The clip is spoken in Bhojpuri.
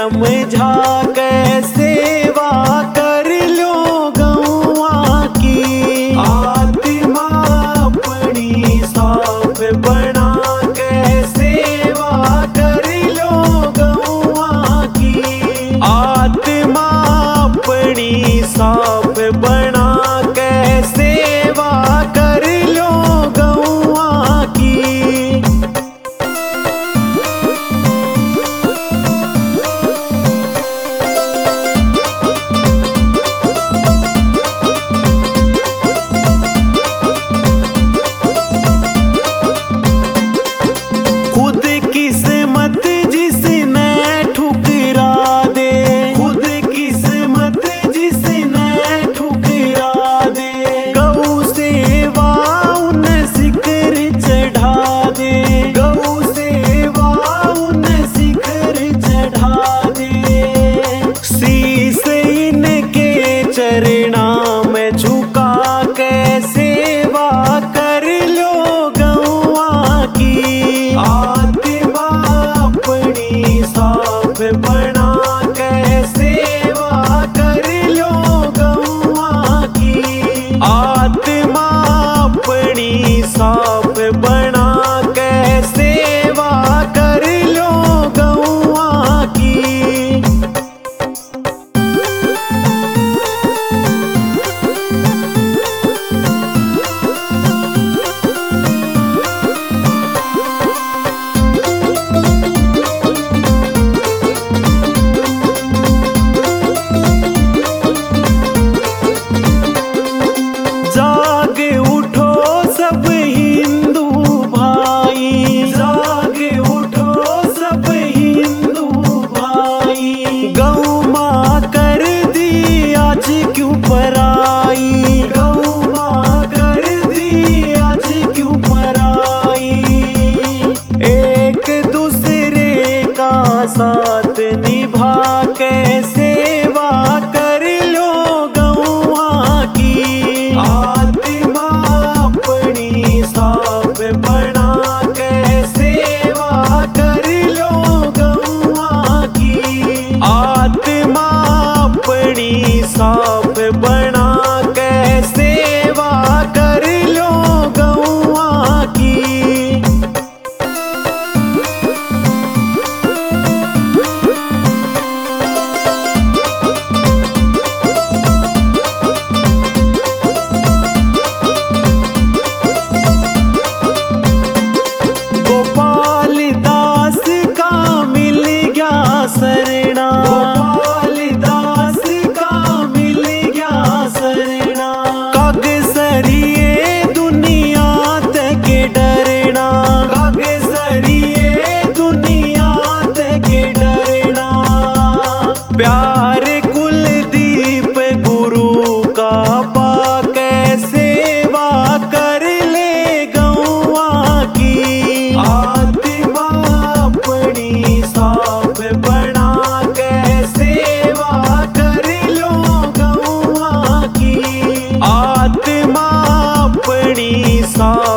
समझा के सेवा कर लो गौआ की। आत्मा अपनी साफ बना के सेवा कर लो गौआ की। आत्मा अपनी साफ बना के सेवा कर लो गौआ की। खुद किस्मत जिसने ठुकरा दे, खुद किस्मत जिसने ठुकरा दे, गौ सेवा उन शिखर चढ़ा दे, गौ सेवा उन शिखर चढ़ा दे। शीस इनके चरणा में झुका के सेवा कर लो गौआ की। आत्मा अपनी साफ बना के सेवा कर लो गौआ की। आत्मा अपनी साफ बना के सेवा कर लो गौआ की। जाग उठो सब हिंदू भाई, जाग उठो सब हिंदू भाई। गौ माँ कर दी आज क्यों पराई, गौ माँ कर दी आज क्यों पराई। एक दूसरे का साथ निभा के सेवा कर लो गौआ की। आत्मा अपनी साफ बना के सेवा कर लो गौआ की। आत्मा अपनी साफ बना के सेवा कर लो गौआ की। गोपाल दास का मिल गया सरना, गोपाल दास का मिल गया सरना। कागसरिए दुनिया तक डरना, कागसरिए दुनिया तक डरना। प्यार कुलदीप गुरु का पाके सेवा कर ले गौआ की। आत्मा अपनी साफ बना के सेवा कर लो गौआ की। आत्मा अपनी साफ